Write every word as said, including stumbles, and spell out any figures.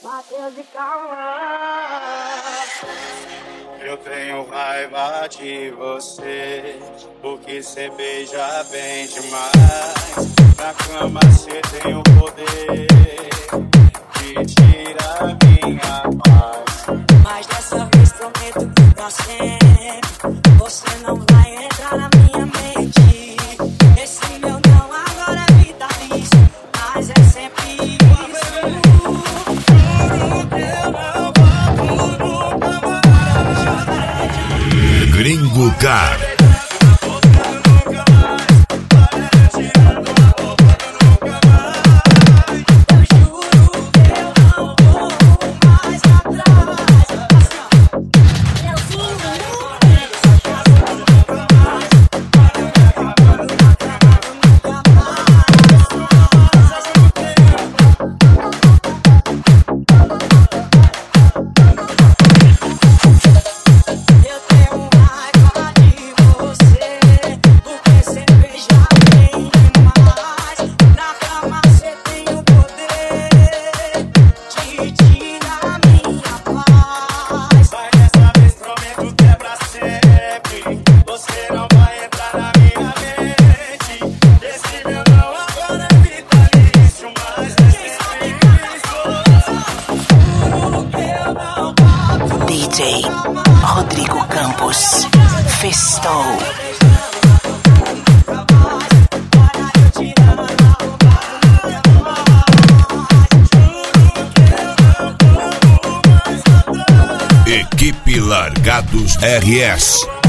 Matheus e Cauã. Eu tenho raiva de você, porque cê beija bem demais. Na cama cê tem o poder de tirar minha paz. Mas dessa vez prometo que pra sempre você não vai entrar na minha mente. Esse meu não agora é vitalício, mas é sempre isso. Eu não volto nunca mais. Gringo Car. D J Rodrigo Campos festou. Equipe Largados R S.